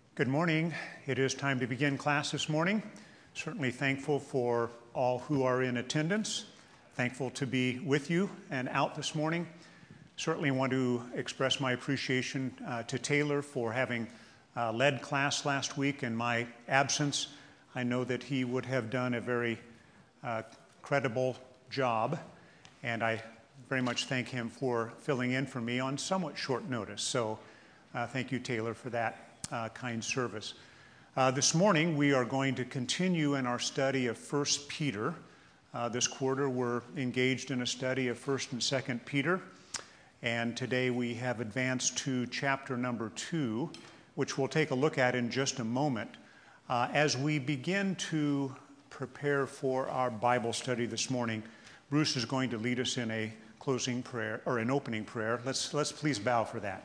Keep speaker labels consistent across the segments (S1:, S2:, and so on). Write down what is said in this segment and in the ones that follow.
S1: Good morning. It is time to begin class this morning. Certainly thankful for all who are in attendance. Thankful to be with you and out this morning. Certainly want to express my appreciation to Taylor for having led class last week in my absence. I know that he would have done a very credible job, and I very much thank him for filling in for me on somewhat short notice. So thank you, Taylor, for that kind service. This morning, we are going to continue in our study of 1 Peter. This quarter, we're engaged in a study of 1 and 2 Peter, and today we have advanced to chapter number 2, which we'll take a look at in just a moment. As we begin to prepare for our Bible study this morning, Bruce is going to lead us in a closing prayer, or an opening prayer. Let's please bow for that.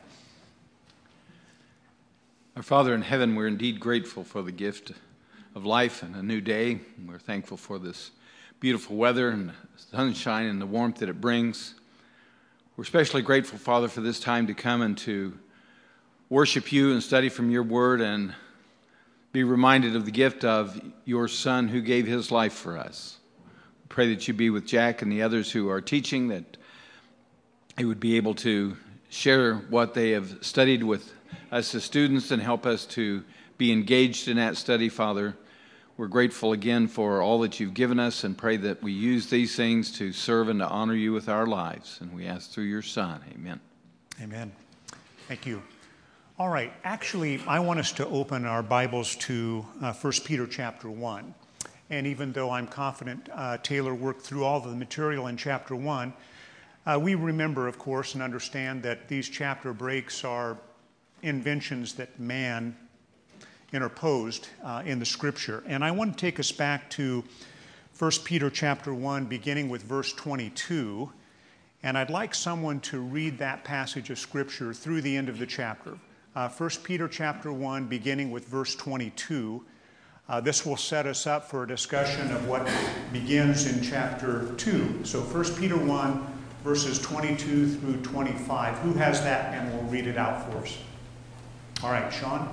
S2: Our Father in heaven, we're indeed grateful for the gift of life and a new day. We're thankful for this beautiful weather and the sunshine and the warmth that it brings. We're especially grateful, Father, for this time to come and to worship you and study from your word and be reminded of the gift of your Son who gave his life for us. We pray that you be with Jack and the others who are teaching, that they would be able to share what they have studied with us as students and help us to be engaged in that study, Father. We're grateful again for all that you've given us and pray that we use these things to serve and to honor you with our lives. And we ask through your Son. Amen.
S1: Amen. Thank you. All right. Actually, I want us to open our Bibles to 1 Peter chapter 1. And even though I'm confident Taylor worked through all of the material in chapter 1, we remember, of course, and understand that these chapter breaks are inventions that man interposed in the Scripture. And I want to take us back to 1 Peter chapter 1, beginning with verse 22. And I'd like someone to read that passage of Scripture through the end of the chapter. 1 Peter chapter 1, beginning with verse 22. This will set us up for a discussion of what begins in chapter 2. So 1 Peter 1, verses 22 through 25. Who has that? And we'll read it out for us. All right, Sean.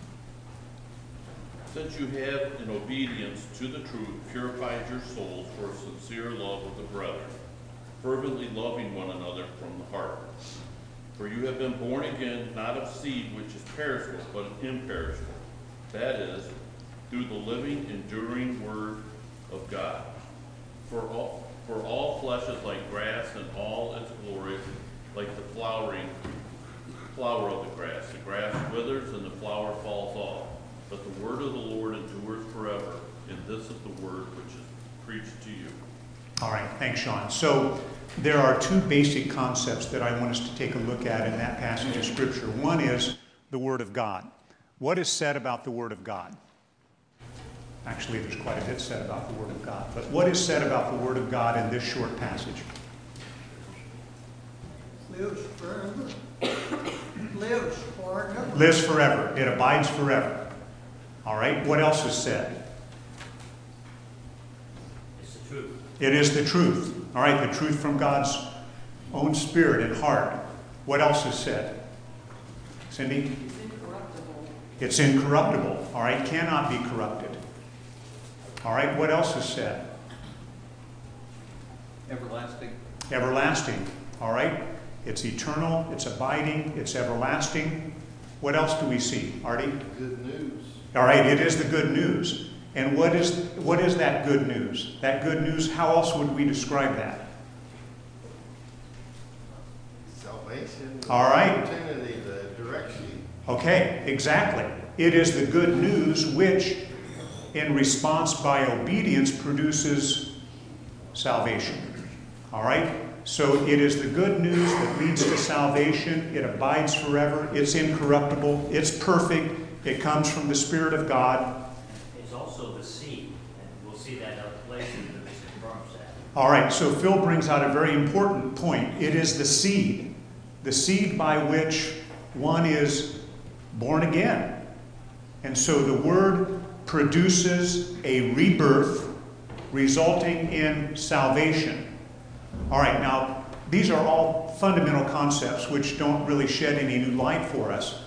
S3: Since you have, in obedience to the truth, purified your souls for a sincere love of the brethren, fervently loving one another from the heart. For you have been born again, not of seed which is perishable, but imperishable. That is, through the living, enduring word of God. For all flesh is like grass, and all its glory like the flower of the grass. The grass withers and the flower falls off, but the word of the Lord endures forever. And this is the word which is preached to you.
S1: All right, thanks, Sean. So there are two basic concepts that I want us to take a look at in that passage of Scripture. One is the Word of God. What is said about the Word of God? Actually, there's quite a bit said about the Word of God. But what is said about the Word of God in this short passage?
S4: Lives forever. Lives forever.
S1: Lives forever. It abides forever. All right, what else is said?
S5: It's the truth.
S1: It is the truth. All right, the truth from God's own spirit and heart. What else is said? Cindy?
S4: It's incorruptible.
S1: It's incorruptible. All right, cannot be corrupted. All right, what else is said?
S5: Everlasting.
S1: Everlasting. All right, it's eternal, it's abiding, it's everlasting. What else do we see, Artie?
S6: Good news.
S1: All right, it is the good news. And what is that good news? That good news, how else would we describe that?
S6: Salvation.
S1: All right.
S6: Opportunity, the direction.
S1: Okay, exactly. It is the good news which, in response by obedience, produces salvation. All right? So it is the good news that leads to salvation. It abides forever. It's incorruptible. It's perfect. It comes from the Spirit of God.
S5: It's also the seed, and we'll see that other place that this confirms that.
S1: All right, so Phil brings out a very important point. It is the seed by which one is born again. And so the Word produces a rebirth resulting in salvation. All right, now, these are all fundamental concepts which don't really shed any new light for us.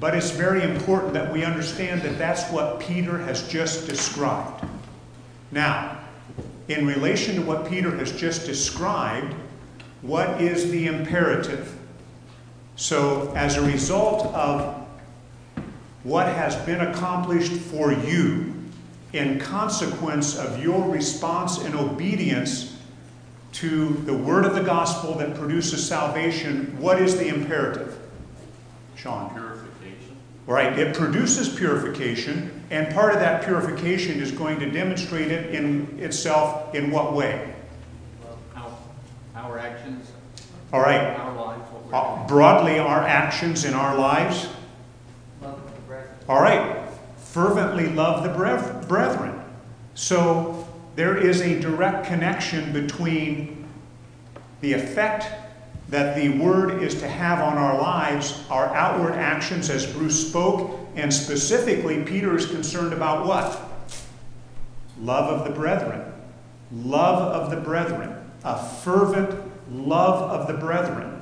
S1: but it's very important that we understand that that's what Peter has just described. Now, in relation to what Peter has just described, what is the imperative? So, as a result of what has been accomplished for you in consequence of your response and obedience to the word of the gospel that produces salvation, what is the imperative? Sean?
S3: Purification.
S1: Right, it produces purification, and part of that purification is going to demonstrate it in itself in what way?
S7: Our actions.
S1: All right.
S7: Our lives, what we're doing.
S1: Broadly, our actions in our lives.
S7: Love of the brethren.
S1: All right. Fervently love the brethren. So there is a direct connection between the effect that the word is to have on our lives, our outward actions, as Bruce spoke, and specifically, Peter is concerned about what? Love of the brethren. Love of the brethren. A fervent love of the brethren.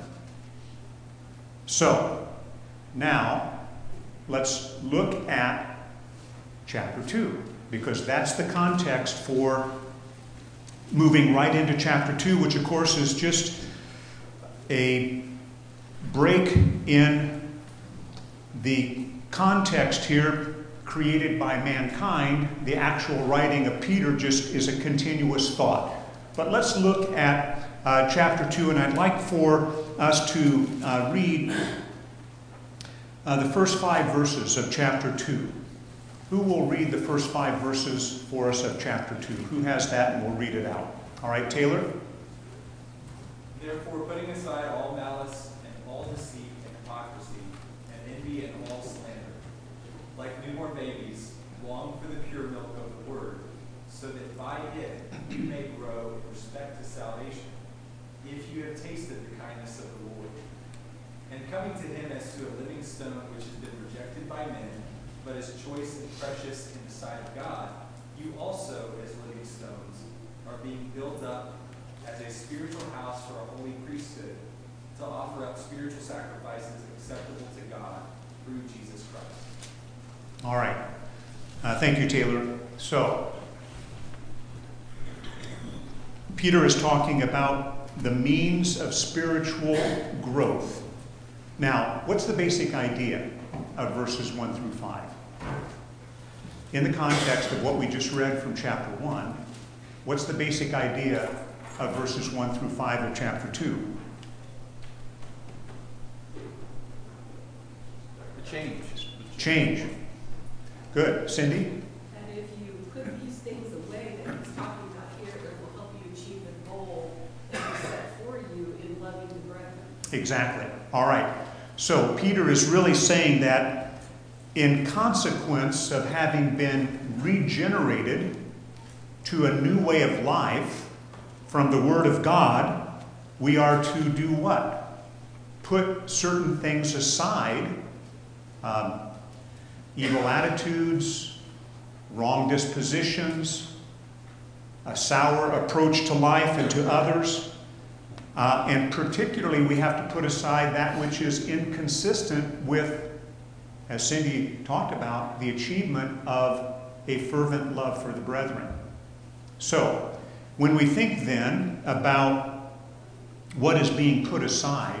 S1: So, now, let's look at chapter 2, because that's the context for moving right into chapter 2, which of course is just a break in the context here created by mankind. The actual writing of Peter just is a continuous thought. But let's look at chapter 2, and I'd like for us to read the first 5 verses of chapter 2. Who will read the first 5 verses for us of chapter 2? Who has that, and we'll read it out. All right, Taylor?
S8: Therefore, putting aside all malice and all deceit and hypocrisy and envy and all slander, like newborn babies, long for the pure milk of the word, so that by it you may grow in respect to salvation, if you have tasted the kindness of the Lord. And coming to him as to a living stone which has been rejected by men, but is choice and precious in the sight of God, you also, as living stones, are being built up as a spiritual house for a holy priesthood, to offer up spiritual sacrifices acceptable to God through Jesus Christ.
S1: All right. Thank you, Taylor. So, Peter is talking about the means of spiritual growth. Now, what's the basic idea of verses 1 through 5? In the context of what we just read from chapter 1, what's the basic idea of verses 1 through 5 of chapter 2?
S7: Change.
S1: Change. Good. Cindy?
S9: And if you put these things away that he's talking about here, it will help you achieve the goal that is set for you in loving the brethren.
S1: Exactly. All right. So Peter is really saying that in consequence of having been regenerated to a new way of life from the Word of God, we are to do what? Put certain things aside, evil attitudes, wrong dispositions, a sour approach to life and to others. And particularly, we have to put aside that which is inconsistent with, as Cindy talked about, the achievement of a fervent love for the brethren. So, when we think then about what is being put aside,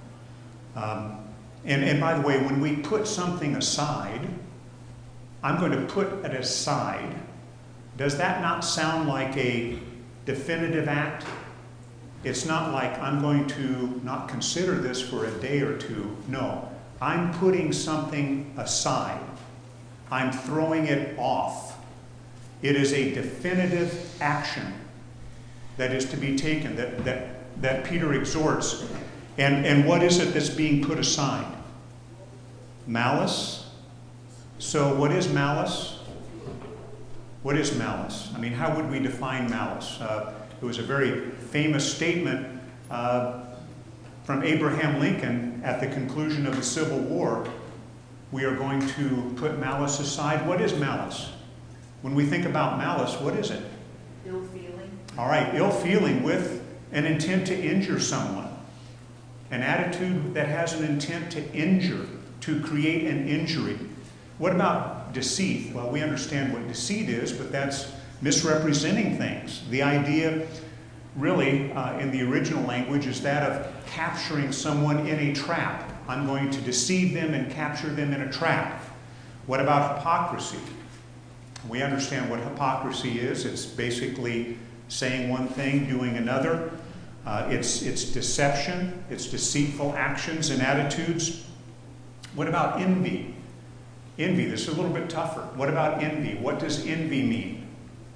S1: and by the way, when we put something aside, I'm going to put it aside. Does that not sound like a definitive act? It's not like I'm going to not consider this for a day or two. No, I'm putting something aside. I'm throwing it off. It is a definitive action that is to be taken, that Peter exhorts. And what is it that's being put aside? Malice. So what is malice? What is malice? I mean, how would we define malice? It was a very famous statement from Abraham Lincoln at the conclusion of the Civil War. We are going to put malice aside. What is malice? When we think about malice, what is it?
S9: Ill feeling.
S1: All right, ill feeling with an intent to injure someone. An attitude that has an intent to injure, to create an injury. What about deceit? Well, we understand what deceit is, but that's misrepresenting things. The idea really in the original language is that of capturing someone in a trap. I'm going to deceive them and capture them in a trap. What about hypocrisy? We understand what hypocrisy is. It's basically saying one thing, doing another. It's deception. It's deceitful actions and attitudes. What about envy? Envy, this is a little bit tougher. What about envy? What does envy mean?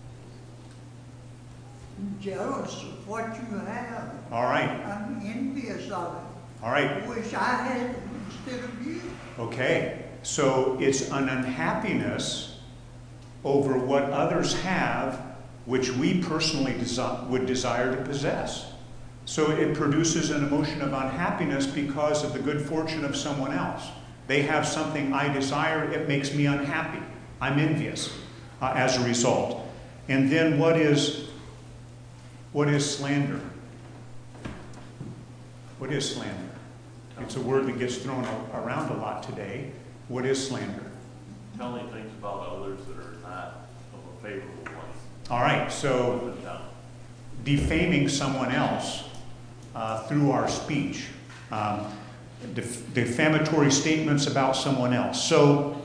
S4: Jealous of what you have.
S1: All right.
S4: I'm envious of it.
S1: All right.
S4: Wish I had it instead of you.
S1: Okay. So it's an unhappiness over what others have, which we personally would desire to possess. So it produces an emotion of unhappiness because of the good fortune of someone else. They have something I desire, it makes me unhappy. I'm envious as a result. And then what is slander? What is slander? It's a word that gets thrown around a lot today. What is slander?
S3: Telling things about others that are not of a favorable one.
S1: All right, so defaming someone else through our speech. Defamatory statements about someone else. So,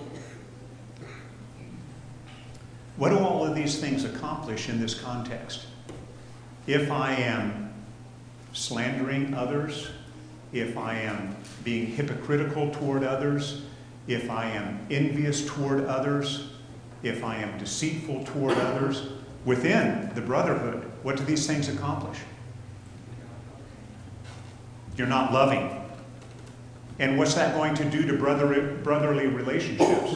S1: what do all of these things accomplish in this context? If I am slandering others, if I am being hypocritical toward others, if I am envious toward others, if I am deceitful toward others, within the brotherhood, what do these things accomplish? You're not loving. And what's that going to do to brotherly relationships?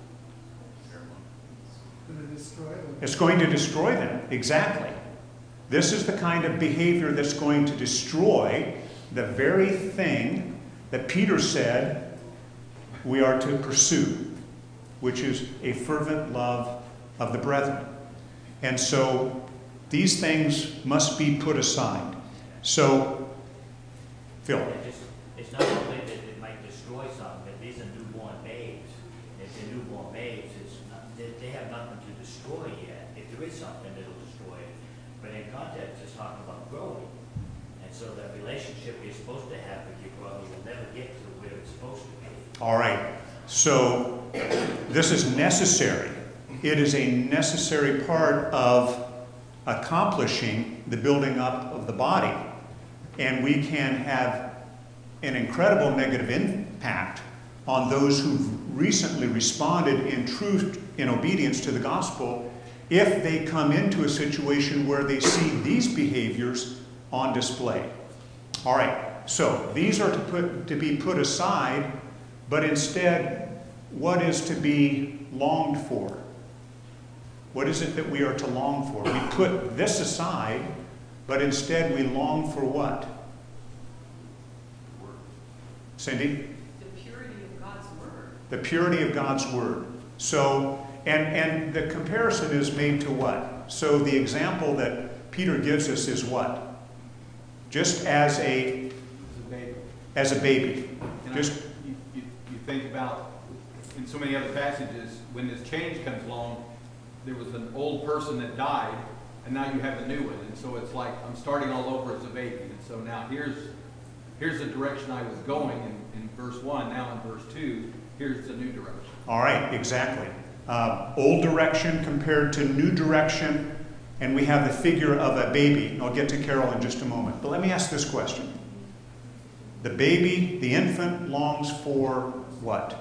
S1: It's going to destroy them, exactly. This is the kind of behavior that's going to destroy the very thing that Peter said we are to pursue, which is a fervent love of the brethren. And so these things must be put aside. So, Phil.
S5: It's not only that it might destroy something, but these are newborn babes. If they're newborn babes, they have nothing to destroy yet. If there is something, it'll destroy it. But in context, it's talking about growing. And so that relationship you're supposed to have with your brother will never get to where it's supposed to be.
S1: All right. So this is necessary. It is a necessary part of accomplishing the building up of the body. And we can have an incredible negative impact on those who've recently responded in truth, in obedience to the gospel, if they come into a situation where they see these behaviors on display. All right, so these are to be put aside, but instead, what is to be longed for? What is it that we are to long for? We put this aside, but instead we long for what? Cindy?
S9: The purity of God's word.
S1: The purity of God's word. So, and the comparison is made to what? So the example that Peter gives us is what? Just as a
S7: baby.
S1: As a baby.
S7: And
S1: Just
S7: you think about in so many other passages, when this change comes along, there was an old person that died, and now you have a new one. And so it's like I'm starting all over as a baby. And so now here's the direction I was going in verse 1. Now in verse 2, here's the new direction.
S1: all right, exactly. Old direction compared to new direction, and we have the figure of a baby. I'll get to Carol in just a moment. But let me ask this question. The baby, the infant, longs for what?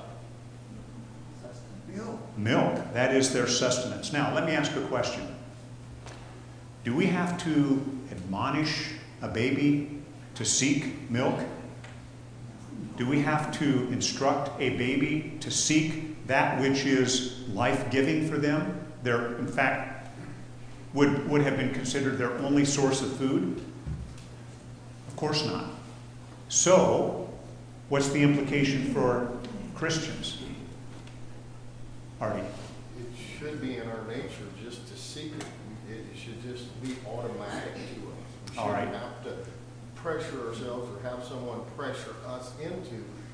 S4: Milk.
S1: Milk. That is their sustenance. Now, let me ask a question. Do we have to admonish a baby to seek milk? Do we have to instruct a baby to seek that which is life-giving for them? They're, in fact, would have been considered their only source of food? Of course not. So, what's the implication for Christians? Artie?
S6: It should be in our nature just to seek it. It should just be automatic to us. We
S1: All right.
S6: shouldn't have to pressure ourselves or have someone pressure us into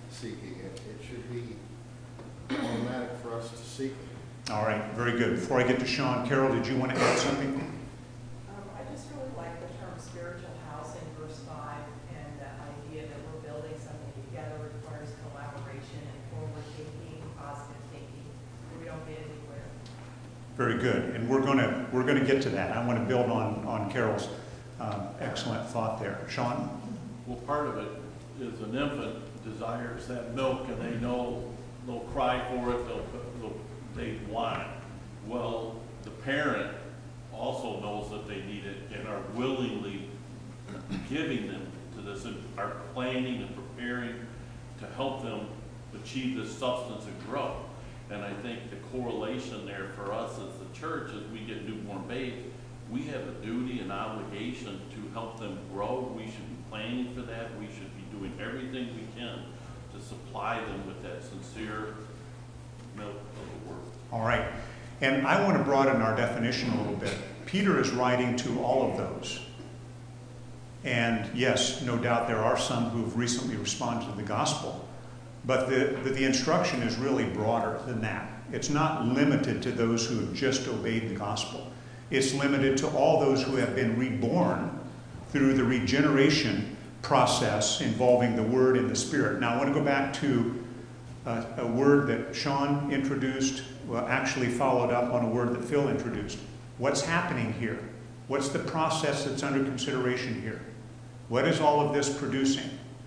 S6: seeking it. It should be automatic for us to seek it.
S1: All right, very good. Before I get to Sean, Carol, did you want to add something?
S10: I just really like the term spiritual house in verse 5, and the idea that we're building something together requires collaboration and forward thinking, positive thinking. We don't get anywhere.
S1: Very good. And we're going to get to that. I want to build on Carol's excellent thought there. Sean?
S3: Well, part of it is an infant desires that milk, and they know they'll cry for it, they want it. Well, the parent also knows that they need it and are willingly giving them to this and are planning and preparing to help them achieve this substance and grow. And I think the correlation there for us as the church, as we get newborn babes, we have a duty and obligation to help them grow. We should be planning for that. We should be doing everything we can to supply them with that sincere milk of the word.
S1: All right. And I want to broaden our definition a little bit. Peter is writing to all of those. And yes, no doubt there are some who have recently responded to the gospel. But the instruction is really broader than that. It's not limited to those who have just obeyed the gospel. It's limited to all those who have been reborn through the regeneration process involving the Word and the Spirit. Now, I want to go back to a word that Sean introduced, well, actually followed up on a word that Phil introduced. What's happening here? What's the process that's under consideration here? What is all of this producing?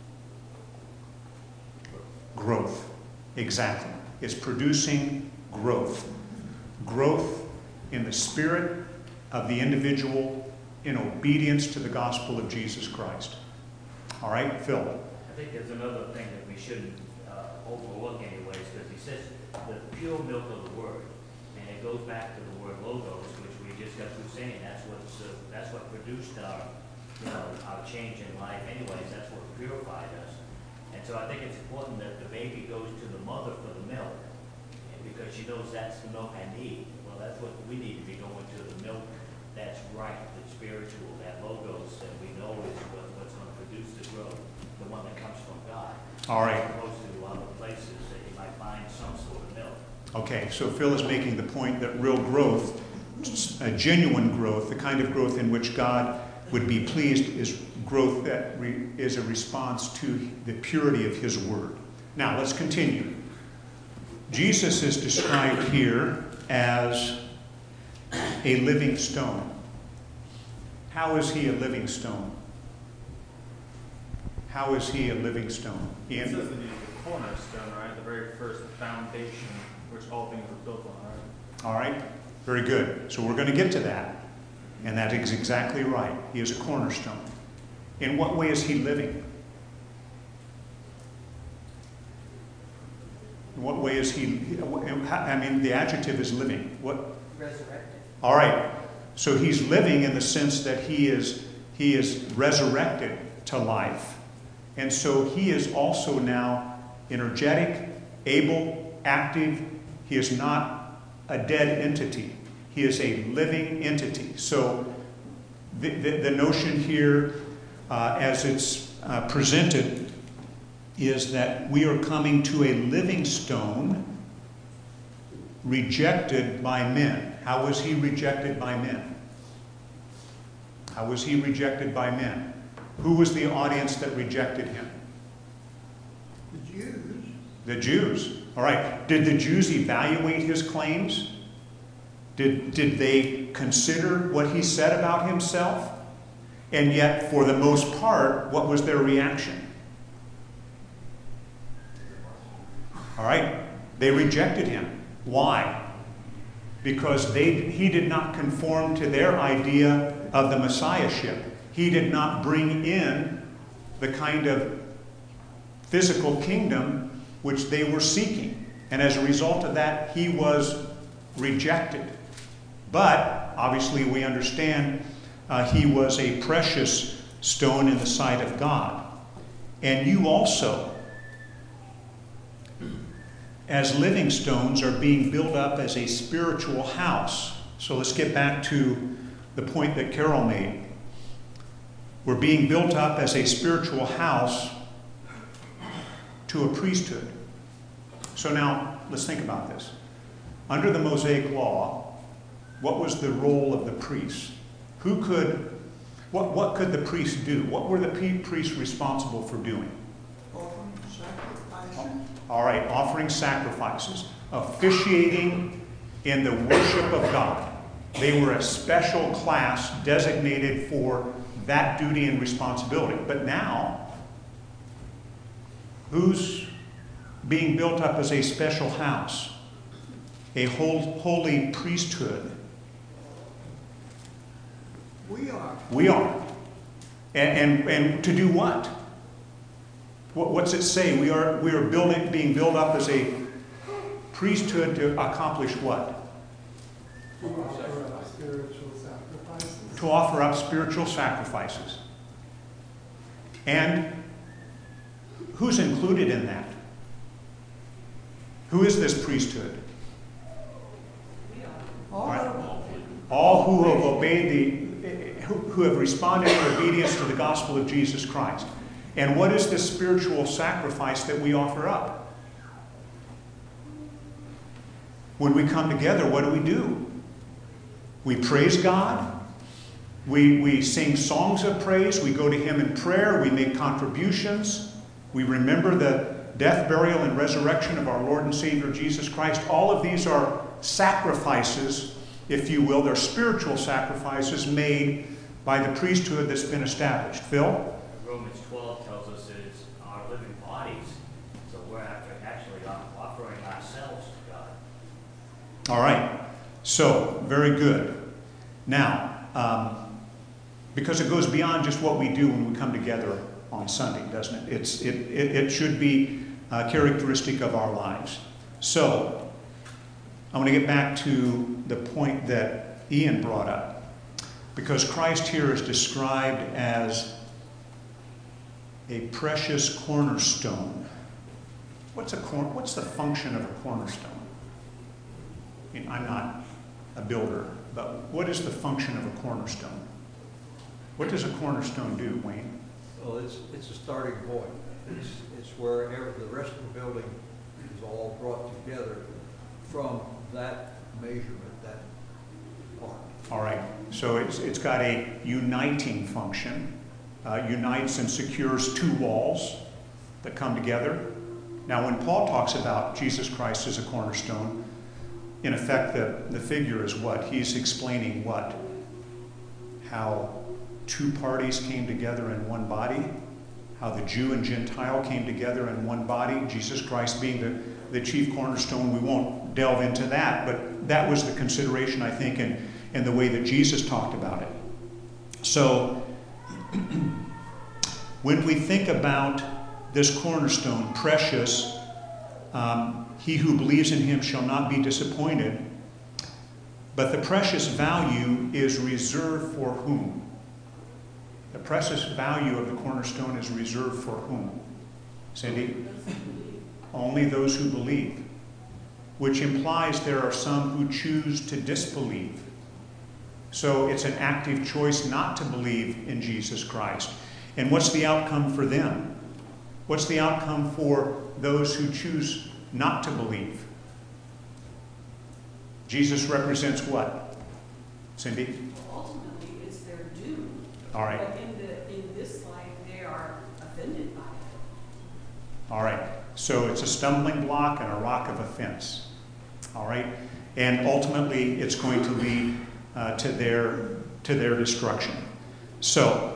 S1: Growth. Exactly. It's producing growth. Growth in the spirit of the individual in obedience to the gospel of Jesus Christ. All right, Phil.
S5: I think there's another thing that we shouldn't overlook anyways, because he says the pure milk of the word, and it goes back to the word logos, which we just got through saying. That's what produced our change in life. Anyways, that's what purified us. And so I think it's important that the baby goes to the mother for the milk, because she knows that's the milk I need. Well, that's what we need to be going to, the milk that's right, that's spiritual, that logos that we know is what's going to produce the growth, the one that comes from God.
S1: All right.
S5: As opposed to other places that you might find some sort of milk.
S1: Okay, so Phil is making the point that real growth, genuine growth, the kind of growth in which God would be pleased, is growth that is a response to the purity of his word. Now, let's continue. Jesus is described here as a living stone. How is he a living stone? How is he a living stone?
S11: It says that he's the cornerstone, right? The very first foundation which all things were built on, right?
S1: All right, very good. So we're going to get to that. And that is exactly right. He is a cornerstone. In what way is he living? In what way is he, I mean, the adjective is living. What?
S10: Resurrected.
S1: All right. So he's living in the sense that he is resurrected to life. And so he is also now energetic, able, active. He is not a dead entity. He is a living entity. So the notion here, as it's presented, is that we are coming to a living stone rejected by men. How was he rejected by men? How was he rejected by men? Who was the audience that rejected him?
S4: The Jews.
S1: The Jews. All right. Did the Jews evaluate his claims? Did they consider what he said about himself? And yet, for the most part, what was their reaction? All right. They rejected him. Why? Because he did not conform to their idea of the Messiahship. He did not bring in the kind of physical kingdom which they were seeking. And as a result of that, he was rejected. But, obviously, we understand he was a precious stone in the sight of God. And you also, as living stones, are being built up as a spiritual house. So let's get back to the point that Carol made. We're being built up as a spiritual house to a priesthood. So now, let's think about this. Under the Mosaic Law, what was the role of the priests? What could the priests do? What were the priests responsible for doing?
S4: Offering sacrifices.
S1: All right, offering sacrifices, officiating in the worship of God. They were a special class designated for that duty and responsibility. But now, who's being built up as a special house? A holy priesthood.
S4: We are.
S1: We are. And to do what? What's it say? We are being built up as a priesthood to accomplish what?
S4: To offer up spiritual sacrifices.
S1: To offer up spiritual sacrifices. And who's included in that? Who is this priesthood?
S4: All
S1: Right.
S4: of them.
S1: All who have obeyed who have responded in obedience to the gospel of Jesus Christ. And what is this spiritual sacrifice that we offer up? When we come together, what do? We praise God. We sing songs of praise. We go to Him in prayer. We make contributions. We remember the death, burial, and resurrection of our Lord and Savior Jesus Christ. All of these are sacrifices, if you will. They're spiritual sacrifices made by the priesthood that's been established. Phil?
S5: Romans 12 tells us that it's our living bodies, so we're actually offering ourselves to God.
S1: All right. So, very good. Now, because it goes beyond just what we do when we come together on Sunday, doesn't it? It should be characteristic of our lives. So, I want to get back to the point that Ian brought up. Because Christ here is described as a precious cornerstone. What's the function of a cornerstone? I mean, I'm not a builder, but what is the function of a cornerstone? What does a cornerstone do, Wayne?
S12: Well, it's a starting point. It's where the rest of the building is all brought together from that measurement, that part.
S1: All right, so it's got a uniting function, unites and secures two walls that come together. Now, when Paul talks about Jesus Christ as a cornerstone, in effect, the figure is what? He's explaining what? How two parties came together in one body, how the Jew and Gentile came together in one body, Jesus Christ being the chief cornerstone. We won't delve into that, but that was the consideration, I think, in the way that Jesus talked about it. So, when we think about this cornerstone, precious, he who believes in him shall not be disappointed, but the precious value is reserved for whom? The precious value of the cornerstone is reserved for whom? Cindy? Only those who believe, which implies there are some who choose to disbelieve. So it's an active choice not to believe in Jesus Christ. And what's the outcome for them? What's the outcome for those who choose not to believe? Jesus represents what? Cindy?
S9: Ultimately, it's their due.
S1: All right.
S9: But in this life, they are offended by it.
S1: All right. So it's a stumbling block and a rock of offense. All right. And ultimately, it's going to lead to their destruction. So,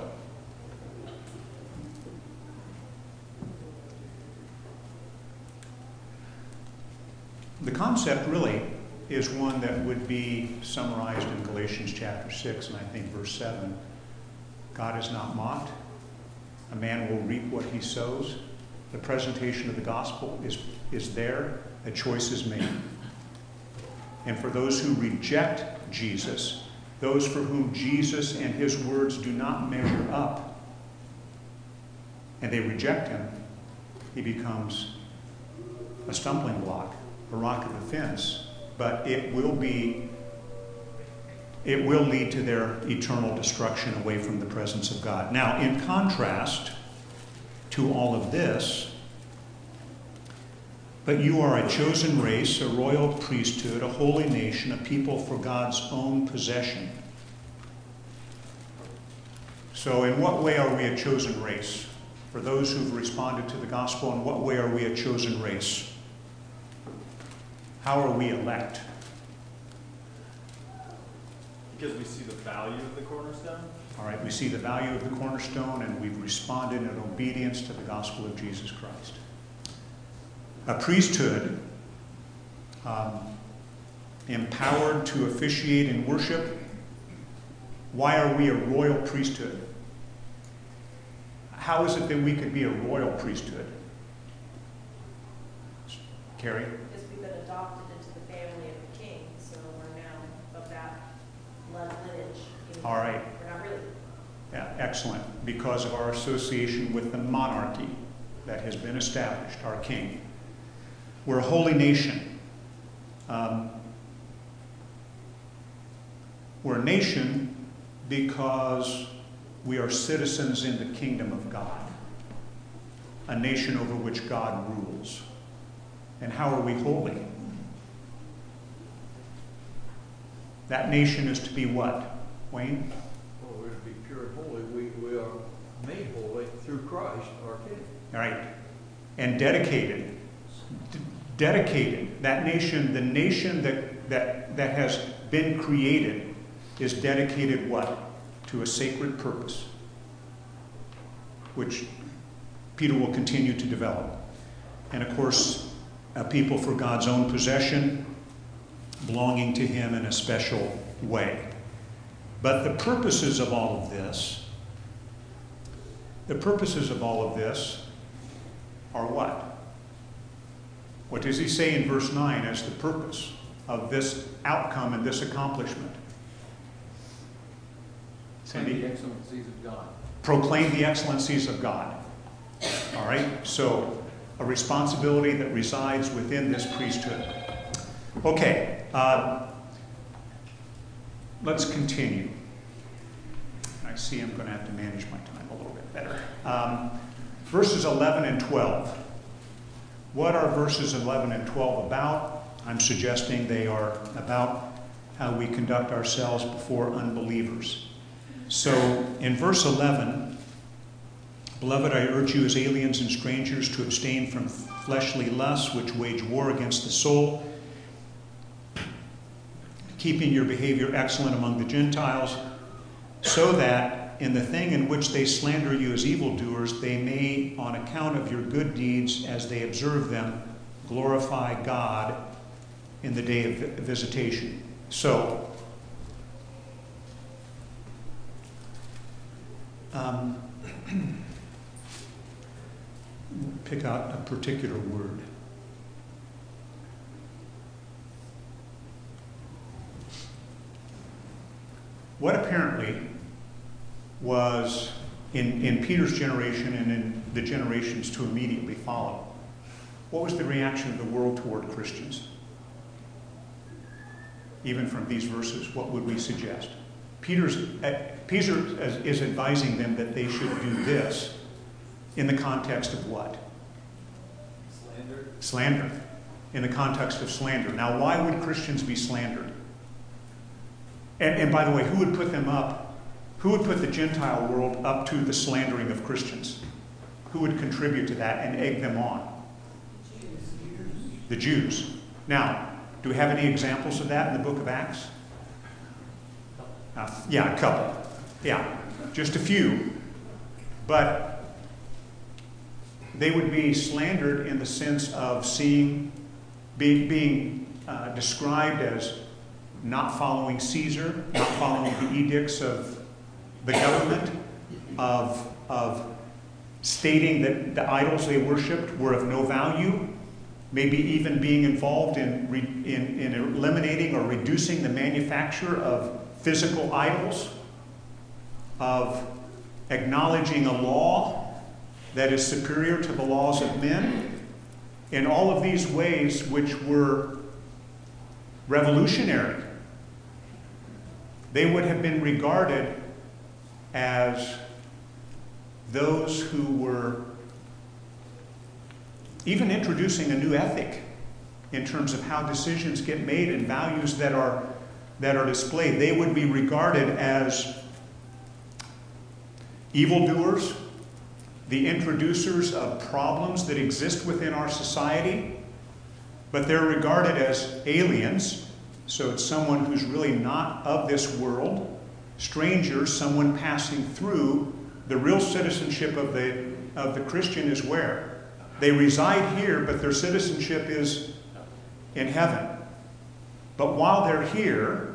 S1: the concept really is one that would be summarized in Galatians chapter 6 and I think verse 7. God is not mocked. A man will reap what he sows. The presentation of the gospel is there. A choice is made. And for those who reject Jesus, those for whom Jesus and his words do not measure up, and they reject him, he becomes a stumbling block, a rock of offense, but it will lead to their eternal destruction away from the presence of God. Now, in contrast to all of this, But you are a chosen race, a royal priesthood, a holy nation, a people for God's own possession. So in what way are we a chosen race? For those who've responded to the gospel, in what way are we a chosen race? How are we elect?
S11: Because we see the value of the cornerstone?
S1: All right, we see the value of the cornerstone, and we've responded in obedience to the gospel of Jesus Christ. A priesthood, empowered to officiate in worship. Why are we a royal priesthood? How is it that we could be a royal priesthood? Carrie?
S10: Because we've been adopted into the family of the king, so we're now of that lineage.
S1: All right.
S10: We're not really.
S1: Yeah, excellent. Because of our association with the monarchy that has been established, our king. We're a holy nation. We're a nation because we are citizens in the kingdom of God, a nation over which God rules. And how are we holy? That nation is to be what? Wayne?
S12: Well, we're to be pure and holy. We are made holy through Christ, our King.
S1: All right. And dedicated. Dedicated. That nation, the nation that has been created, is dedicated what? To a sacred purpose, which Peter will continue to develop. And of course, a people for God's own possession, belonging to him in a special way. But the purposes of all of this are what? What does he say in verse 9 as the purpose of this outcome and this accomplishment?
S7: Proclaim the excellencies of God.
S1: Proclaim the excellencies of God. All right? So, a responsibility that resides within this priesthood. Okay. Let's continue. I see I'm going to have to manage my time a little bit better. Verses 11 and 12. What are verses 11 and 12 about? I'm suggesting they are about how we conduct ourselves before unbelievers. So in verse 11, beloved, I urge you as aliens and strangers to abstain from fleshly lusts which wage war against the soul, keeping your behavior excellent among the Gentiles, so that in the thing in which they slander you as evildoers, they may, on account of your good deeds as they observe them, glorify God in the day of visitation. So, pick out a particular word. What apparently was in Peter's generation and in the generations to immediately follow, what was the reaction of the world toward Christians? Even from these verses, what would we suggest? Peter is advising them that they should do this in the context of what?
S8: Slander.
S1: Slander. In the context of slander. Now, why would Christians be slandered? And by the way, who would put them up? Who would put the Gentile world up to the slandering of Christians? Who would contribute to that and egg them on? The Jews. Now, do we have any examples of that in the book of Acts? Yeah, a couple. Yeah, just a few. But they would be slandered in the sense of being described as not following Caesar, not following the edicts of the government, of stating that the idols they worshipped were of no value, maybe even being involved in eliminating or reducing the manufacture of physical idols, of acknowledging a law that is superior to the laws of men. In all of these ways which were revolutionary, they would have been regarded as those who were even introducing a new ethic in terms of how decisions get made and values that are displayed. They would be regarded as evildoers, the introducers of problems that exist within our society, but they're regarded as aliens, so it's someone who's really not of this world, strangers, someone passing through. The real citizenship of the Christian is where? They reside here, but their citizenship is in heaven. But while they're here,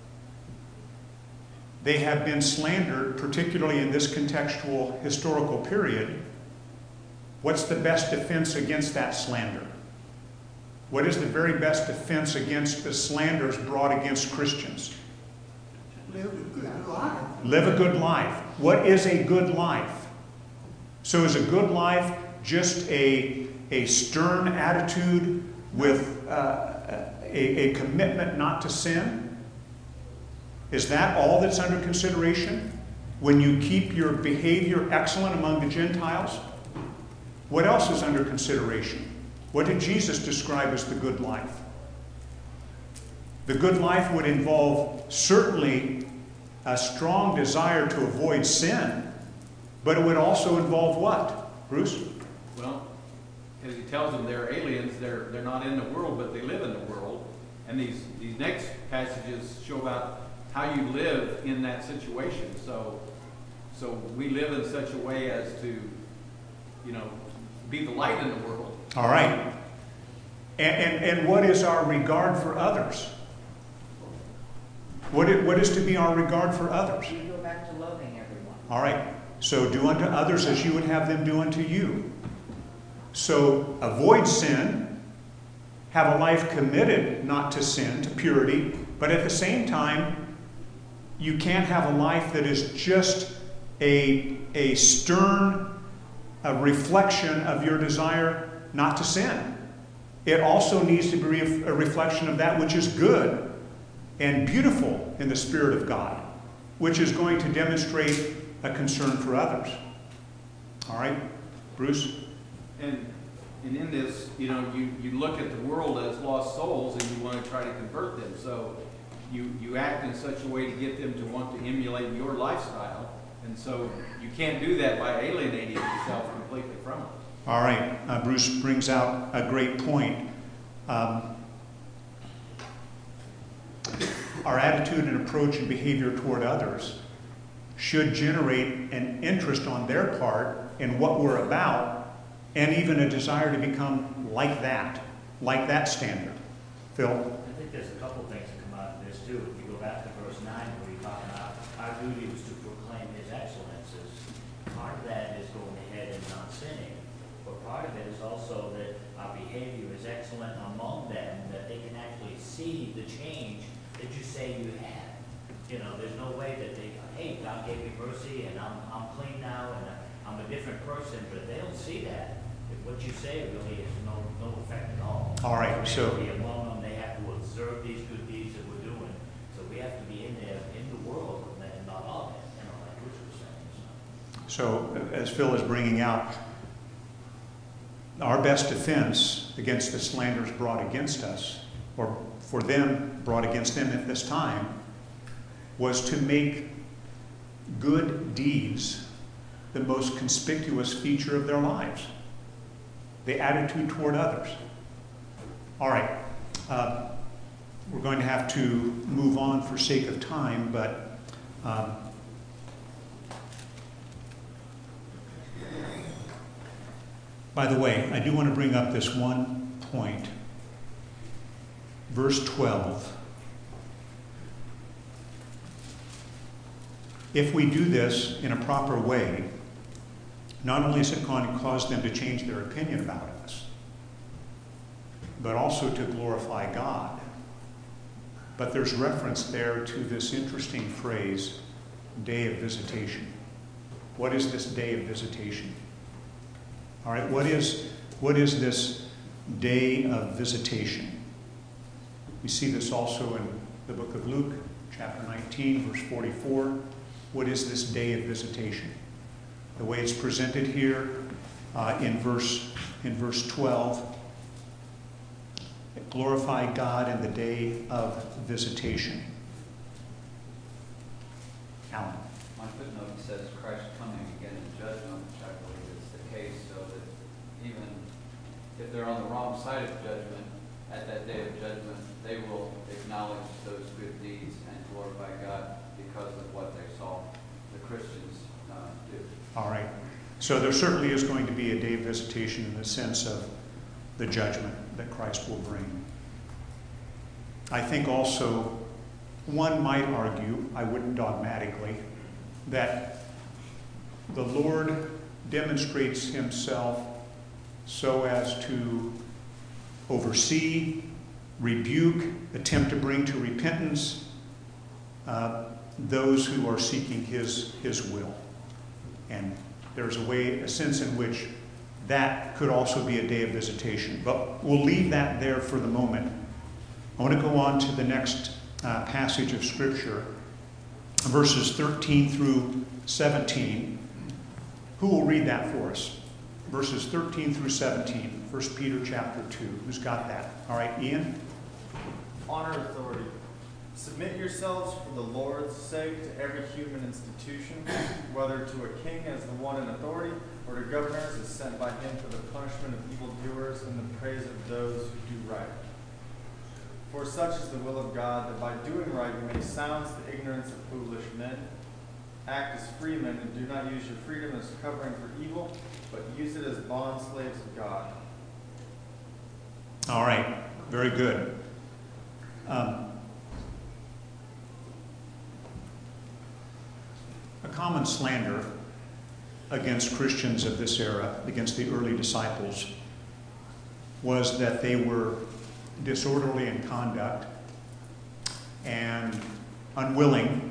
S1: they have been slandered, particularly in this contextual historical period. What's the best defense against that slander? What is the very best defense against the slanders brought against Christians?
S4: Live a good life.
S1: Live a good life. What is a good life? So is a good life just a stern attitude with a commitment not to sin? Is that all that's under consideration when you keep your behavior excellent among the Gentiles? What else is under consideration? What did Jesus describe as the good life? The good life would involve certainly a strong desire to avoid sin, but it would also involve what, Bruce?
S7: Well, as he tells them they're aliens, they're not in the world, but they live in the world. And these next passages show about how you live in that situation. So we live in such a way as to, be the light in the world.
S1: All right. And what is our regard for others? What is to be our regard for others?
S13: You go back to loving everyone.
S1: All right. So do unto others as you would have them do unto you. So avoid sin, have a life committed not to sin, to purity, but at the same time, you can't have a life that is just a stern reflection of your desire not to sin. It also needs to be a reflection of that which is good and beautiful in the Spirit of God, which is going to demonstrate a concern for others. All right, Bruce?
S7: And in this, you look at the world as lost souls and you want to try to convert them. So you act in such a way to get them to want to emulate your lifestyle. And so you can't do that by alienating yourself completely from it.
S1: All right. Bruce brings out a great point. Our attitude and approach and behavior toward others should generate an interest on their part in what we're about, and even a desire to become like that standard. Phil?
S5: I think there's a couple things that come out of this too. If you go back to verse 9 where you're talking about our duty was to proclaim his excellences, part of that is going ahead and not sinning. But part of it is also that our behavior is excellent among them, that they can actually see the change that you say you had. There's no way that they go, hey, God gave me mercy and I'm clean now and I'm a different person, but they don't see that. If what you say really has no effect at all.
S1: All right, so
S5: be among them, they have to observe these good deeds that we're doing. So we have to be in there, in the world, and not of it, like Bruce was saying.
S1: So, as Phil is bringing out, our best defense against the slanders brought against us, or for them brought against them at this time, was to make good deeds the most conspicuous feature of their lives. The attitude toward others. All right. We're going to have to move on for sake of time, but by the way, I do want to bring up this one point. Verse 12. If we do this in a proper way, not only is it going to cause them to change their opinion about us, but also to glorify God. But there's reference there to this interesting phrase, day of visitation. What is this day of visitation? All right, what is this day of visitation? We see this also in the book of Luke, chapter 19, verse 44. What is this day of visitation? The way it's presented here in verse in verse 12. Glorify God in the day of visitation. Alan.
S14: My footnote says Christ coming again in judgment, which I believe is the case, so that even if they're on the wrong side of judgment, at that day of judgment, they will acknowledge those good deeds and glorify God because of what they saw the Christians do.
S1: All right. So there certainly is going to be a day of visitation in the sense of the judgment that Christ will bring. I think also one might argue, I wouldn't dogmatically, that the Lord demonstrates himself so as to oversee, rebuke, attempt to bring to repentance those who are seeking his will. And there's a sense in which that could also be a day of visitation. But we'll leave that there for the moment. I want to go on to the next passage of Scripture, verses 13 through 17. Who will read that for us? Verses 13 through 17, 1 Peter chapter 2. Who's got that? All right, Ian?
S11: Honor authority. Submit yourselves for the Lord's sake to every human institution, whether to a king as the one in authority, or to governors as sent by him for the punishment of evildoers and the praise of those who do right. For such is the will of God, that by doing right you may silence the ignorance of foolish men. Act as free men, and do not use your freedom as covering for evil, but use it as bond slaves of God.
S1: All right, very good. A common slander against Christians of this era, against the early disciples, was that they were disorderly in conduct and unwilling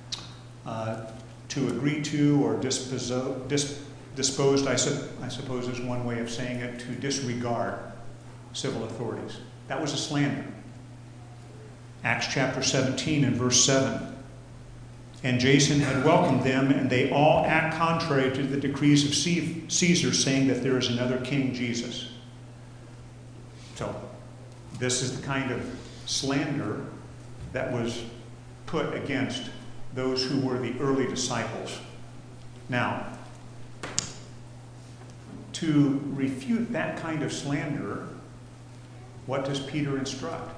S1: to agree to or disposed, I suppose is one way of saying it, to disregard civil authorities. That was a slander. Acts chapter 17 and verse 7. And Jason had welcomed them, and they all act contrary to the decrees of Caesar, saying that there is another king, Jesus. So, this is the kind of slander that was put against those who were the early disciples. Now, to refute that kind of slander, what does Peter instruct?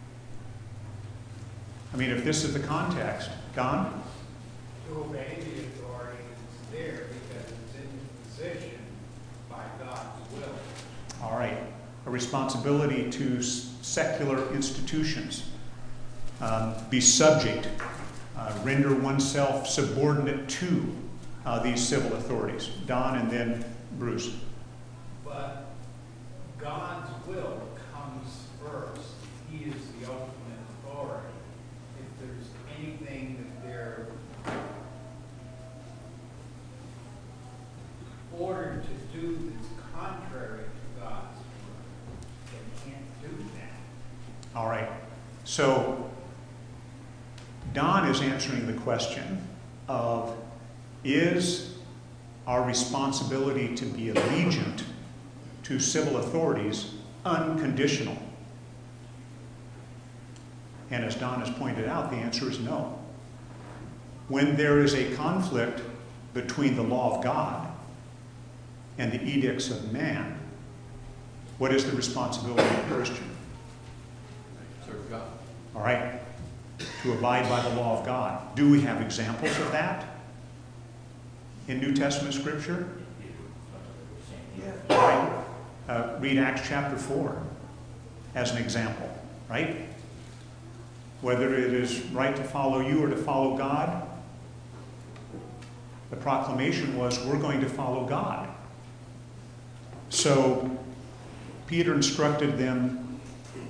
S1: I mean, if this is the context, Don?
S4: To obey the authority that's there because it's in position by God's will.
S1: All right. A responsibility to secular institutions. Be subject. Render oneself subordinate to these civil authorities. Don and then Bruce.
S4: But God's will comes first. He is the ultimate authority. If there's anything that they're ordered to do that's contrary to God's will, they can't do that.
S1: All right. So, Don is answering the question of, is our responsibility to be allegiant to civil authorities unconditional? And as Don has pointed out, the answer is no. When there is a conflict between the law of God and the edicts of man, what is the responsibility of a Christian?
S2: Serve God.
S1: All right. To abide by the law of God. Do we have examples of that in New Testament Scripture? All right. Read Acts chapter 4 as an example, right? Whether it is right to follow you or to follow God, the proclamation was, we're going to follow God. So Peter instructed them,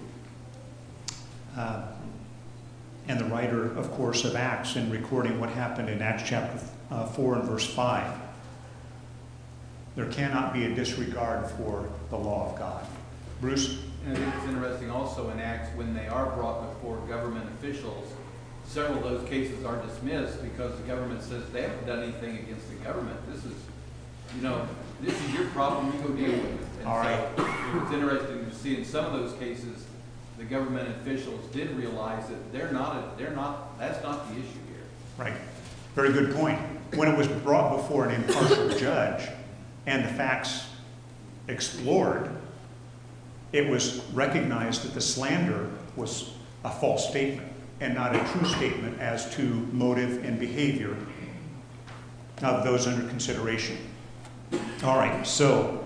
S1: and the writer, of course, of Acts, in recording what happened in Acts chapter 4 and verse 5. There cannot be a disregard for the law of God. Bruce?
S7: And I think it's interesting also in Acts, when they are brought before government officials, several of those cases are dismissed because the government says they haven't done anything against the government. This is you know, this is your problem, you go deal with it. And
S1: All right.
S7: so it was interesting to see in some of those cases, the government officials did realize that that's not the issue here.
S1: Right. Very good point. When it was brought before an impartial judge and the facts explored, it was recognized that the slander was a false statement and not a true statement as to motive and behavior of those under consideration. All right, so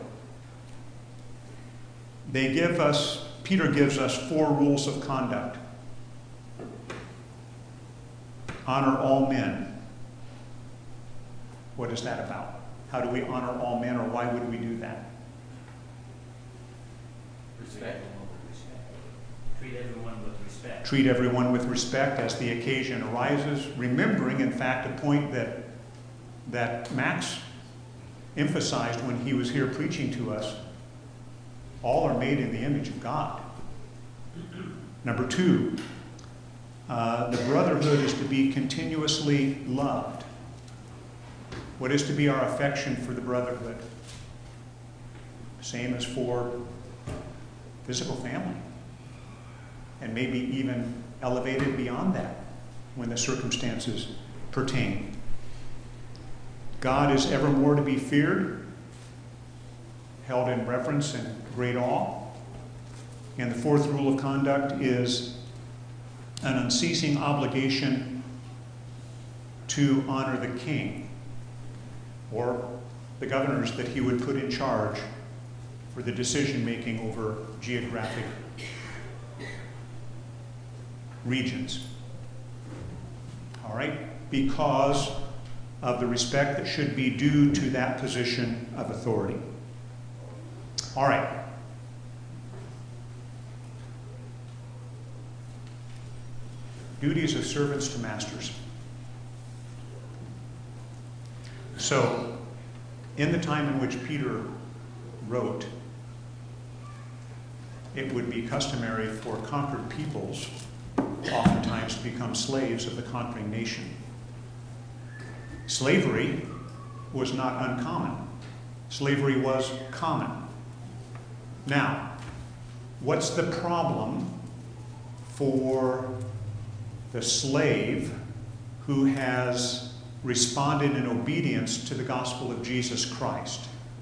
S1: Peter gives us 4 rules of conduct. Honor all men. What is that about? How do we honor all men, or why would we do that?
S5: Respect. Treat everyone with respect.
S1: Treat everyone with respect as the occasion arises, remembering, in fact, a point that Max emphasized when he was here preaching to us. All are made in the image of God. Number 2, the brotherhood is to be continuously loved. What is to be our affection for the brotherhood? Same as for physical family, and maybe even elevated beyond that when the circumstances pertain. God is evermore to be feared, held in reverence and great awe. And the 4th rule of conduct is an unceasing obligation to honor the king or the governors that he would put in charge for the decision-making over geographic regions. All right? Because of the respect that should be due to that position of authority. All right. Duties of servants to masters. So, in the time in which Peter wrote, it would be customary for conquered peoples oftentimes to become slaves of the conquering nation. Slavery was not uncommon. Slavery was common. Now, what's the problem for the slave who has responded in obedience to the gospel of Jesus Christ?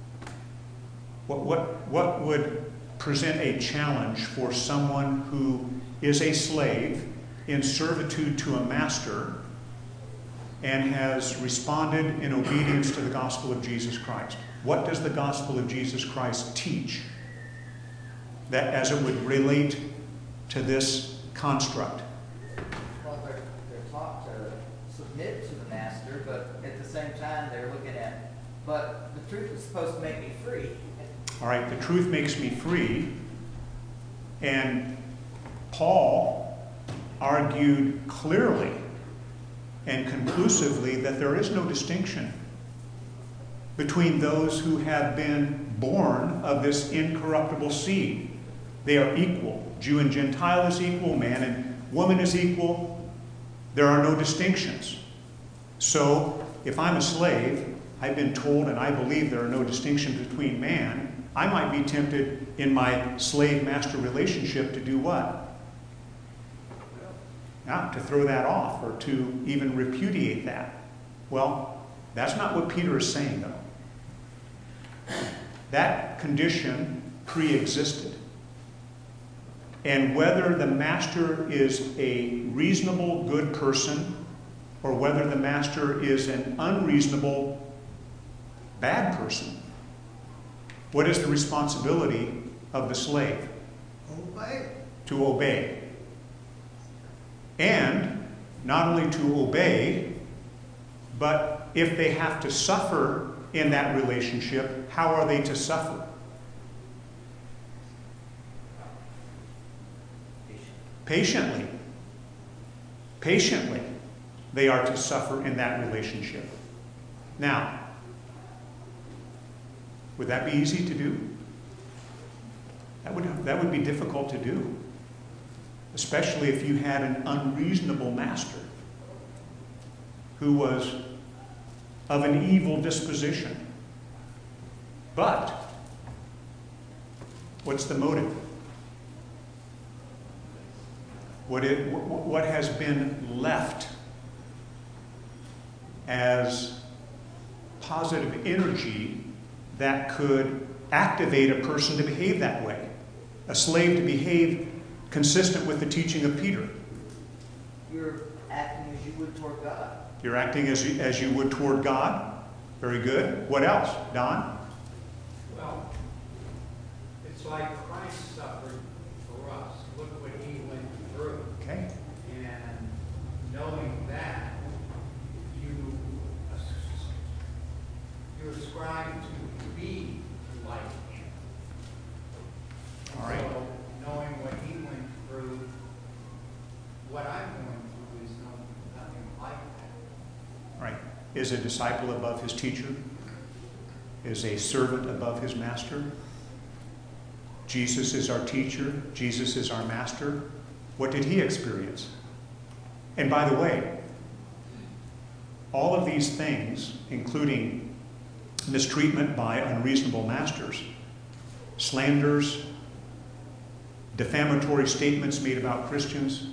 S1: What would present a challenge for someone who is a slave in servitude to a master and has responded in obedience to the gospel of Jesus Christ? What does the gospel of Jesus Christ teach that as it would relate to this construct?
S13: Well, they're taught to submit to the master, but at the same time they're looking at, but the truth is supposed to make me free.
S1: All right, the truth makes me free. And Paul argued clearly and conclusively that there is no distinction between those who have been born of this incorruptible seed. They are equal. Jew and Gentile is equal. Man and woman is equal. There are no distinctions. So if I'm a slave, I've been told and I believe there are no distinctions between man. I might be tempted in my slave-master relationship to do what? To throw that off or to even repudiate that. Well, that's not what Peter is saying, though. That condition pre-existed. And whether the master is a reasonable, good person or whether the master is an unreasonable, bad person, what is the responsibility of the slave?
S12: Obey.
S1: To obey. And not only to obey, but if they have to suffer in that relationship, how are they to suffer? Patiently. Patiently, they are to suffer in that relationship. Now, would that be easy to do? That would be difficult to do, especially if you had an unreasonable master who was of an evil disposition, But what's the motive? What has been left as positive energy that could activate a person to behave that way? A slave to behave consistent with the teaching of Peter.
S13: You're acting as you would toward God.
S1: You're acting as you would toward God. Very good. What else? Don?
S4: Well, it's like Christ suffered for us. Look what he went through.
S1: Okay.
S4: And knowing that, you ascribe to be like him.
S1: All right.
S4: So knowing what he went through, what I'm going through is nothing like that.
S1: All right. Is a disciple above his teacher? Is a servant above his master? Jesus is our teacher. Jesus is our master. What did he experience? And by the way, all of these things, including mistreatment by unreasonable masters, slanders, defamatory statements made about Christians,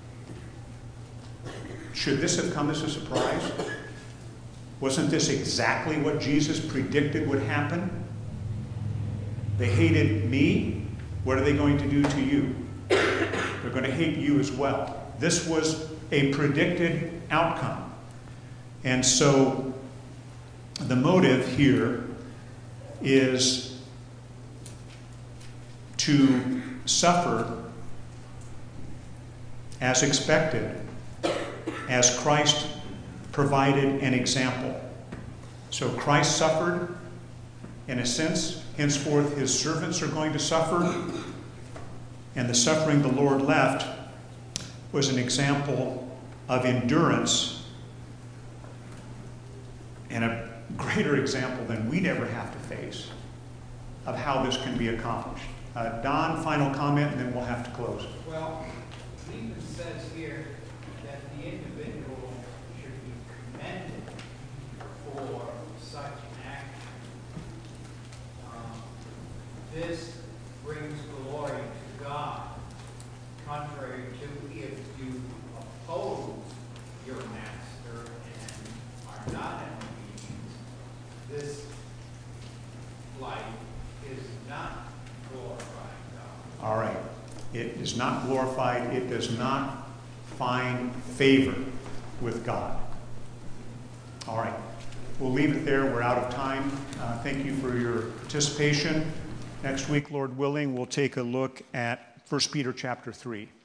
S1: should this have come as a surprise? Wasn't this exactly what Jesus predicted would happen? They hated me. What are they going to do to you? They're going to hate you as well. This was a predicted outcome. And so the motive here is to suffer as expected, as Christ provided an example. So Christ suffered, in a sense, henceforth his servants are going to suffer, and the suffering the Lord left was an example of endurance and a greater example than we'd ever have to face of how this can be accomplished. Don, final comment, and then we'll have to close.
S4: Well, it even says here that the individual should be commended for such an action. This brings glory to God, contrary to if you oppose your master and are not in obedience. This life is not glorifying God.
S1: All right. It is not glorified. It does not find favor with God. All right. We'll leave it there. We're out of time. Thank you for your participation. Next week, Lord willing, we'll take a look at 1 Peter chapter 3.